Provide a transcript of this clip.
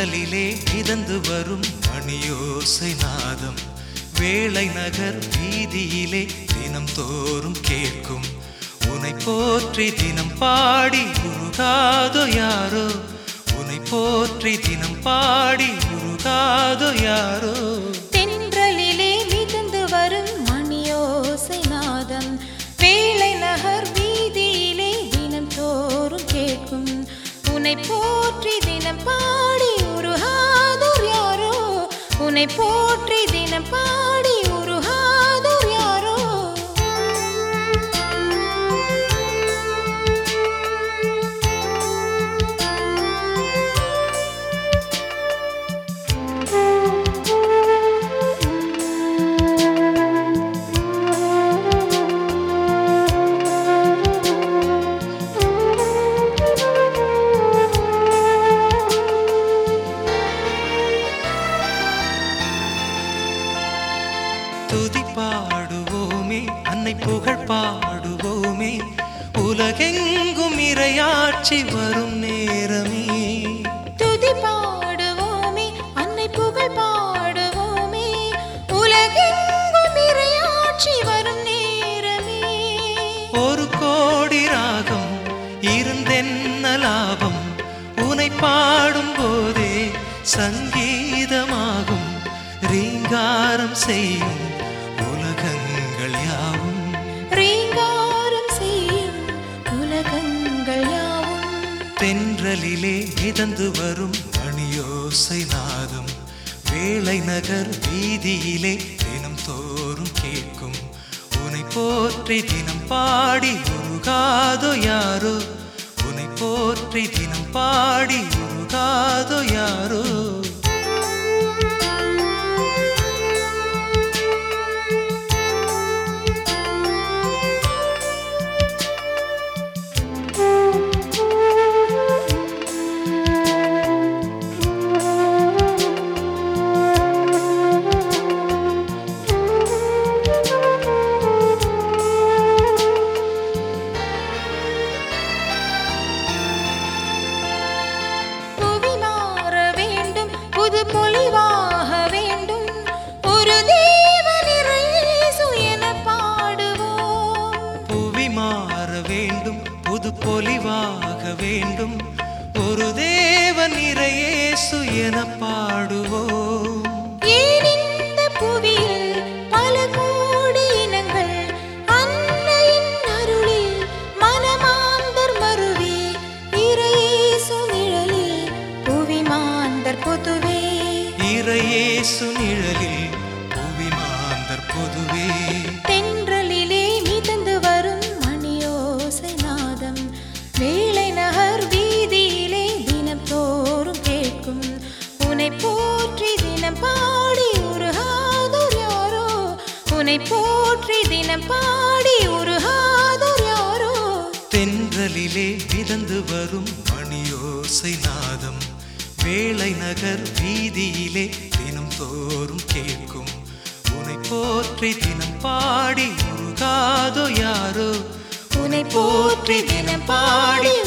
தென்றலிலே மிதந்து வரும் மணியோசை நாதம் வேளை நகர் வீதியிலே தினம் தோறும் கேட்கும். உனை போற்றி தினம் பாடி உருகாதோ யாரோ, உனை போற்றி தினம் பாடி உருகாதோ யாரோ. தென்றலிலே மிதந்து வரும் மணியோசை நாதம் வேளை நகர் வீதியிலே தினம் தோறும் கேட்கும். உனை போற்றி தினம் பாடி உருகாதோர் யாரோ, உனை போற்றி தினம் பாடி உருகாதோர் யாரோ. துதி பாடுவோமே, அன்னை புகழ் பாடுவோமே, உலகெங்கும் இறையாட்சி வரும் நேரமே. துதி பாடுவோமே, அன்னை புகழ் பாடுவோமே, உலகெங்கும் இறையாட்சி வரும் நேரமே. ஒரு கோடி ராகம் இருந்தென்ன லாபம், உனை பாடும் போதே சங்கீதமாகும். ரீங்காரம் செய்யும் உலகங்கள் யாவும், ரீங்காரம் செய்யும் உலகங்கள் யாவும். தென்றலிலே மிதந்து வரும் மணியோசை நாதம் வேளை நகர் வீதியிலே தினம் தோறும் கேட்கும். உனை போற்றி தினம் பாடி உருகாதோ யாரோ, உனை போற்றி தினம் பாடி உருகாதோ யாரோ. புது பொலிவாக வேண்டும், ஒரு தேவன் இயேசு என பாடுவோம். புவி மாற வேண்டும், புது பொலிவாக வேண்டும், ஒரு தேவன் இயேசு என பாடுவோம். ஏன் இந்த புவியில் பல கோடி இனங்கள் அன்னையின் அருளில் மனமாந்தர் மருவி இயேசு நிழலில் புவி மாந்தர் பொதுவே, இயேசு நிழலில் புவி மாந்தர் பொதுவே. தென்றலிலே மிதந்து வரும் மணியோசை நாதம் வேளை நகர் வீதியிலே தினம் தோறும் கேட்கும். உனை போற்றி தினம் பாடி உருகாதோர் யாரோ, உனை போற்றி தினம் பாடி உருகாதோர் யாரோ. தென்றலிலே மிதந்து வரும் மணியோசை நாதம் வேளை நகர் வீதியிலே தினம் தோறும் கேட்கும். உனை போற்றி தினம் பாடி உருகாதோ யாரோ, உனை போற்றி தினம் பாடி